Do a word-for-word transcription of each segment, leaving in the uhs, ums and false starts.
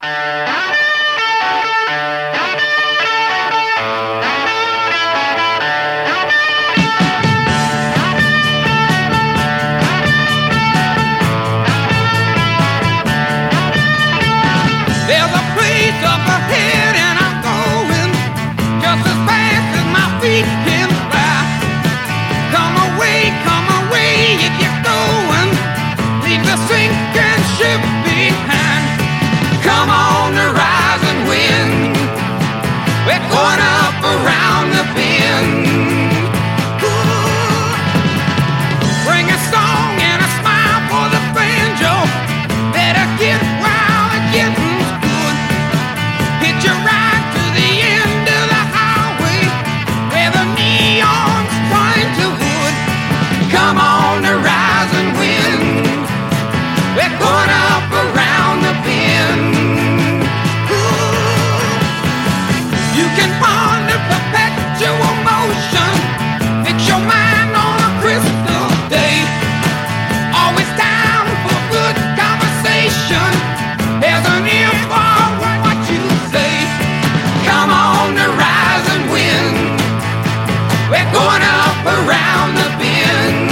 There's a place up ahead and I'm going just as fast as my feet can fly. Come away, come away if you're going. Leave the sinking ship behind. Come on the rising wind. We're going up around the bend. Ooh. Bring a song and a smile for the banjo. Better get wild and get hitch a ride to the end of the highway where the neon's trying to wood. Come on the rising wind. We're going up around the bend. Ooh. You can ponder perpetual motion. Fix your mind on a crystal day. Always down for good conversation. There's an ear for what you say. Come on the rising wind. We're going up around the bend.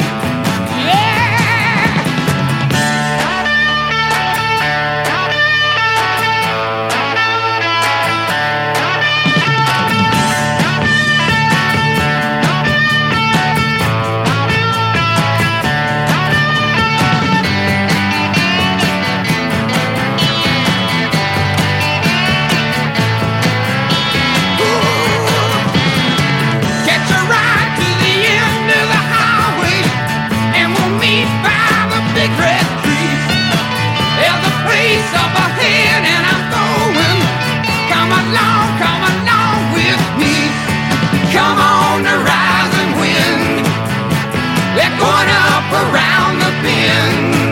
Up ahead and I'm going. Come along, come along with me. Come on the rising wind. We're going up around the bend.